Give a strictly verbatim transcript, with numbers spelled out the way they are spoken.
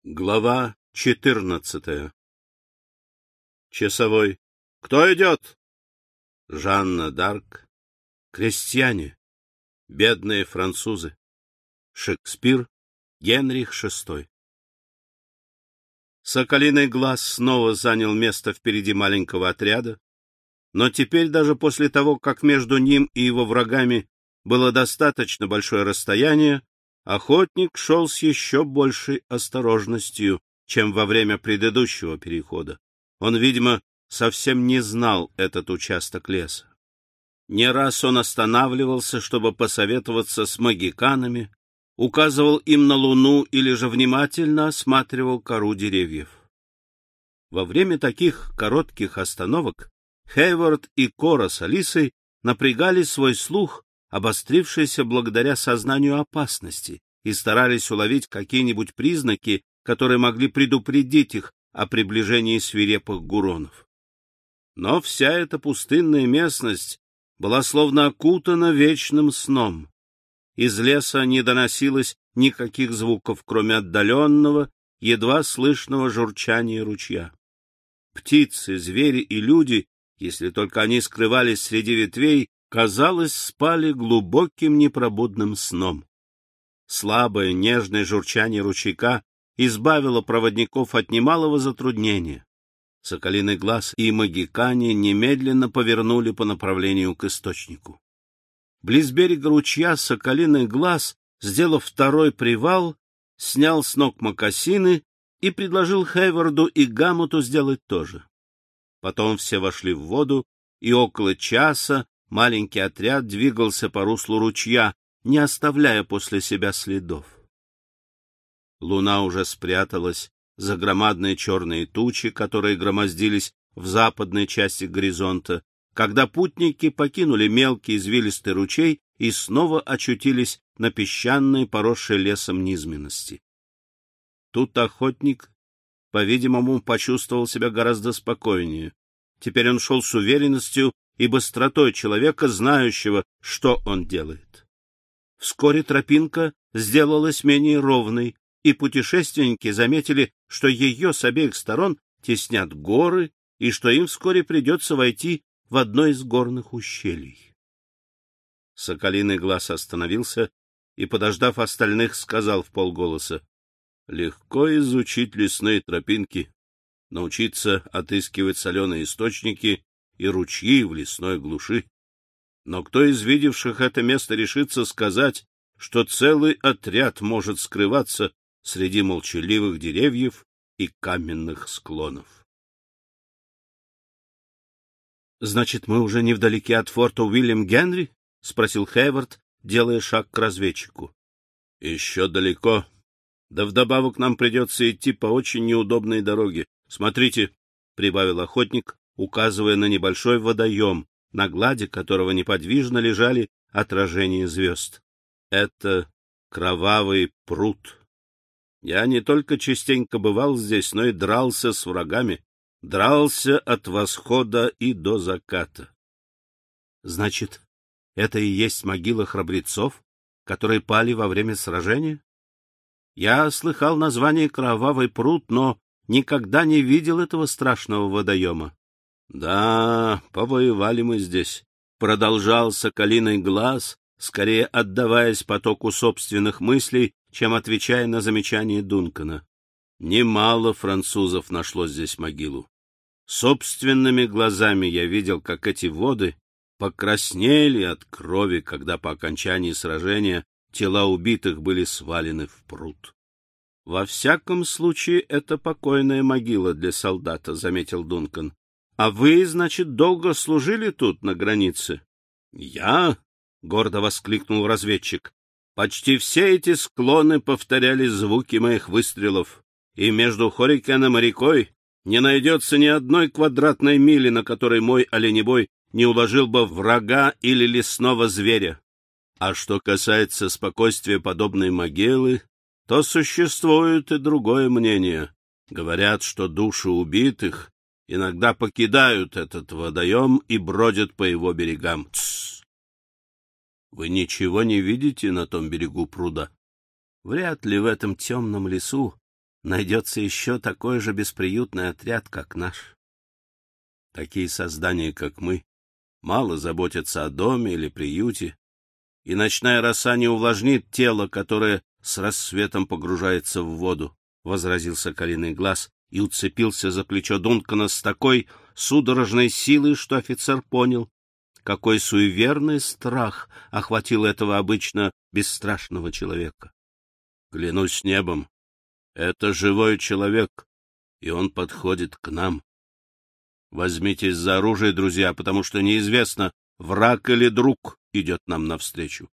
Глава четырнадцатая. Часовой. Кто идет? Жанна д'Арк. Крестьяне. Бедные французы. Шекспир. Генрих шестой. Соколиный глаз снова занял место впереди маленького отряда, но теперь даже после того, как между ним и его врагами было достаточно большое расстояние, охотник шел с еще большей осторожностью, чем во время предыдущего перехода. Он, видимо, совсем не знал этот участок леса. Не раз он останавливался, чтобы посоветоваться с магиканами, указывал им на луну или же внимательно осматривал кору деревьев. Во время таких коротких остановок Хейвард и Кора с Алисой напрягали свой слух, обострившийся благодаря сознанию опасности, и старались уловить какие-нибудь признаки, которые могли предупредить их о приближении свирепых гуронов. Но вся эта пустынная местность была словно окутана вечным сном. Из леса не доносилось никаких звуков, кроме отдаленного, едва слышного журчания ручья. Птицы, звери и люди, если только они скрывались среди ветвей, казалось, спали глубоким непробудным сном. Слабое, нежное журчание ручейка избавило проводников от немалого затруднения. Соколиный глаз и магикане немедленно повернули по направлению к источнику. Близ берега ручья Соколиный глаз, сделав второй привал, снял с ног мокасины и предложил Хейварду и Гамуту сделать то же. Потом все вошли в воду, и около часа маленький отряд двигался по руслу ручья, не оставляя после себя следов. Луна уже спряталась за громадные черные тучи, которые громоздились в западной части горизонта, когда путники покинули мелкий извилистый ручей и снова очутились на песчаной, поросшей лесом низменности. Тут охотник, по-видимому, почувствовал себя гораздо спокойнее. Теперь он шел с уверенностью и быстротой человека, знающего, что он делает. Вскоре тропинка сделалась менее ровной, и путешественники заметили, что ее с обеих сторон теснят горы, и что им вскоре придется войти в одно из горных ущелий. Соколиный глаз остановился и, подождав остальных, сказал вполголоса: «Легко изучить лесные тропинки, научиться отыскивать соленые источники и ручьи в лесной глуши. Но кто из видевших это место решится сказать, что целый отряд может скрываться среди молчаливых деревьев и каменных склонов?» — Значит, мы уже невдалеке от форта Уильям Генри? — спросил Хейвард, делая шаг к разведчику. — Еще далеко. Да вдобавок нам придется идти по очень неудобной дороге. Смотрите, — прибавил охотник, указывая на небольшой водоем, на глади которого неподвижно лежали отражения звезд. Это кровавый пруд. Я не только частенько бывал здесь, но и дрался с врагами, дрался от восхода и до заката. Значит, это и есть могила храбрецов, которые пали во время сражения? Я слыхал название Кровавый пруд, но никогда не видел этого страшного водоема. — Да, повоевали мы здесь, — продолжал Соколиный глаз, скорее отдаваясь потоку собственных мыслей, чем отвечая на замечание Дункана. Немало французов нашло здесь могилу. Собственными глазами я видел, как эти воды покраснели от крови, когда по окончании сражения тела убитых были свалены в пруд. — Во всяком случае, это покойная могила для солдата, — заметил Дункан. — А вы, значит, долго служили тут, на границе? — Я? — гордо воскликнул разведчик. — Почти все эти склоны повторяли звуки моих выстрелов, и между Хорикеном и рекой не найдется ни одной квадратной мили, на которой мой оленебой не уложил бы врага или лесного зверя. А что касается спокойствия подобной могилы, то существует и другое мнение. Говорят, что души убитых иногда покидают этот водоем и бродят по его берегам. Тссс! Вы ничего не видите на том берегу пруда? Вряд ли в этом темном лесу найдется еще такой же бесприютный отряд, как наш. Такие создания, как мы, мало заботятся о доме или приюте, и ночная роса не увлажнит тело, которое с рассветом погружается в воду, — возразил Соколиный Глаз и уцепился за плечо Дункана с такой судорожной силой, что офицер понял, какой суеверный страх охватил этого обычно бесстрашного человека. — Клянусь небом, это живой человек, и он подходит к нам. Возьмитесь за оружие, друзья, потому что неизвестно, враг или друг идет нам навстречу.